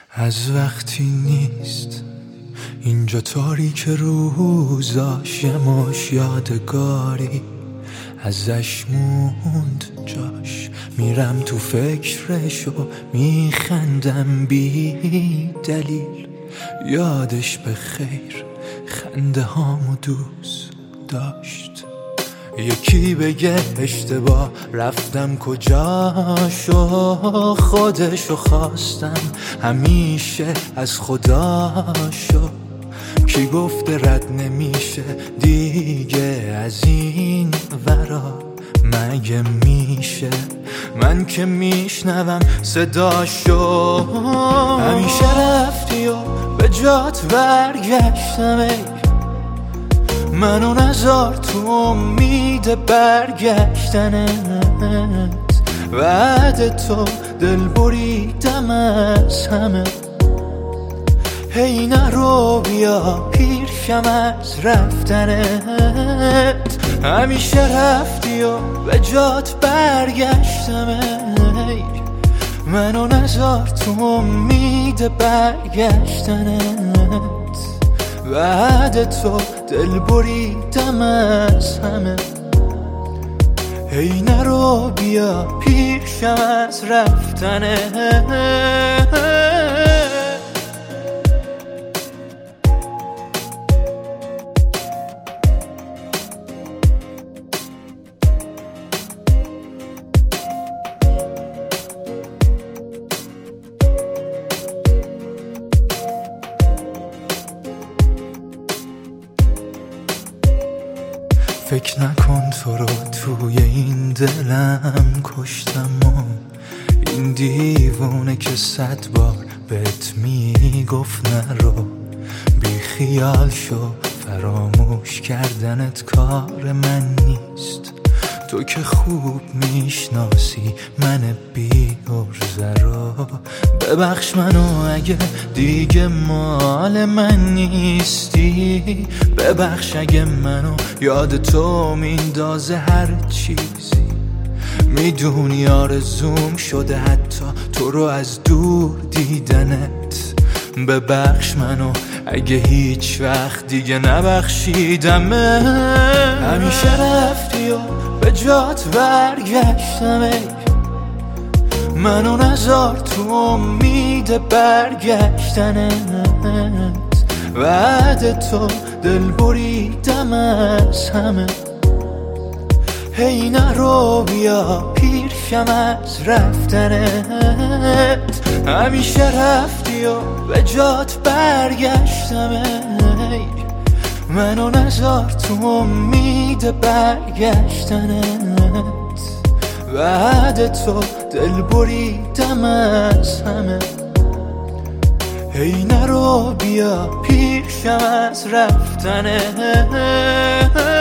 از وقتی نیست اینجا تاریک روزاش، یه مش یادگاری ازش موند جاش. میرم تو فکرش و میخندم بی دلیل، یادش به خیر خنده هامو دوست داشت. یکی بگه اشتباه رفتم کجاشو، خودشو خواستم همیشه از خداشو. کی گفته رد نمیشه دیگه از این ورا، مگه میشه من که میشنوم صداشو. همیشه رفتی و به جات برگشتم، ای منو نذار تو امید برگشتنت. بعد تو دل بریدم از همه، هی نرو بیا پیرشم از رفتنت. همیشه رفتی و به جات برگشتم، ای منو نذار تو امید برگشتنت. بعد تو دل بریدم از همه، هی نرو بیا پیشم از رفتنت. فکر نکن تو رو توی این دلم کشتم و این دیوونه که 100 بار بهت میگفت نرو. بی خیال شو، فراموش کردنت کار من نیست. تو که خوب میشناسی من بی عرضه رو. ببخش منو اگه دیگه مال من نیستی، ببخش اگه منو یاد تو میندازه هر چیزی. میدونی آرزوم شده حتی تو رو از دور دیدنت. ببخش منو اگه هیچ وقت دیگه نبخشیدم. همیشه رفتی و به جات برگشتم، ای منو نذار تو امید برگشتنت. بعد تو دل بریدم از همه، هی نرو بیا پیرشم از رفتنت. همیشه رفتی و به جات برگشتم، ای منو نذار تو امید برگشتنت. بعد تو دل بریدم از همه، هی نرو بیا پیشم از رفتنت.